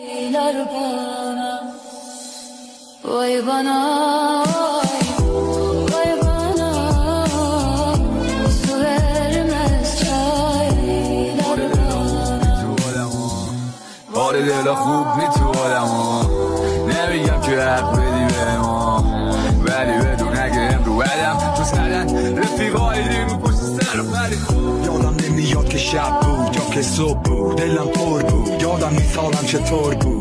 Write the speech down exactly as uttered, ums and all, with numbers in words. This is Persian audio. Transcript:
وای bana وای bana su vermez çaylar bana بار دل خوب می تو آدم نمیگم که حق بدی به ما ولی بدون اگه امرو بدم تو سرن رفیقای دیمو پشت سر ولی یادم نمیاد که شب بود یا که صبح بود دلم پر بود یادم نیست حالم چطور بود